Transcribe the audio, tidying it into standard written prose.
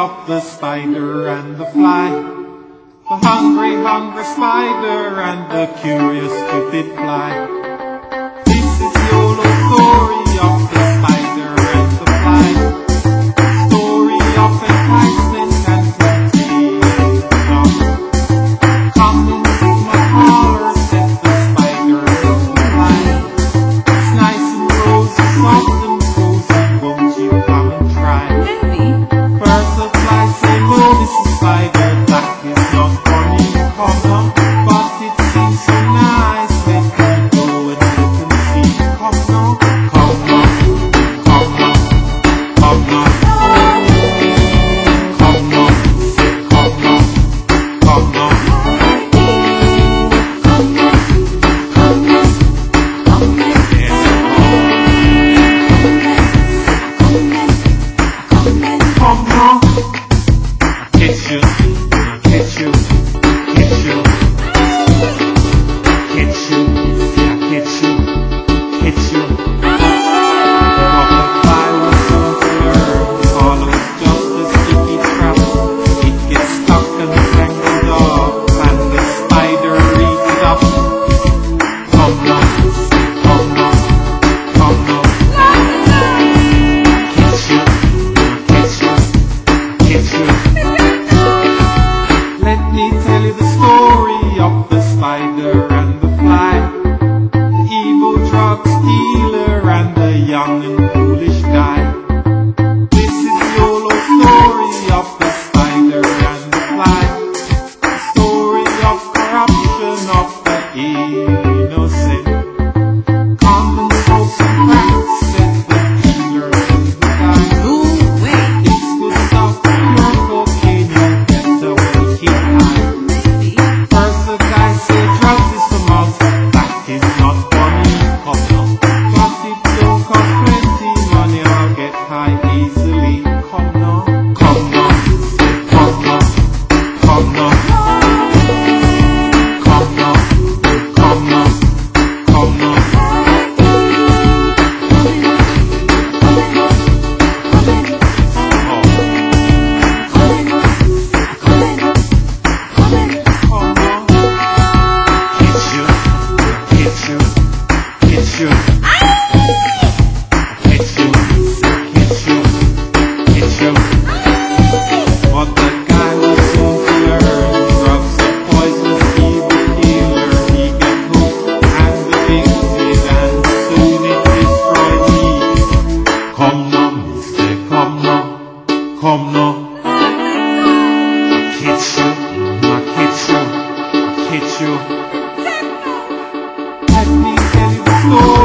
of the spider and the fly. The hungry, hungry spider and the curious, stupid fly. This is the old story of the spider and the fly. Story of enticement and temptation. Come into my parlor, said the spider and the fly. It's nice and rosy, soft and cozy, won't you come and try? Birds of fly say, oh, Mrs. Spider, that is not funny, come on. But it seems so nice, let me go and look and see. Come on, come on, come on, come on. Come on, come on, come on. Come on, get you, get you, get you, get you, get you, get you. What the fly was soon to learn, all was just a sticky trap. It gets stuck and tangled up, and the spider eats it up. Come on, come on, come on. Get you, get you, get you. Let me tell you the story of the spider and the fly, the evil drug dealer and the young and foolish guy. This is the old story of the spider and the fly, the story of corruption of the innocent. Common folks and facts, said the dealer to the guy. It's good stuff, pure cocaine, you get a wicked high. First the guy said drugs is the must, that is not funny, come on. But it don't cost plenty money, I'll get high easily. Come on, come on, come on, come on, come on, come on, come on. What the guy was soon to learn, drugs are poisonous, evil dealer. He get hooked and addicted, and soon it destroyed me. Come now, mister, come now, come now. I kid you, I kid you, I kid you. Let me tell you the story.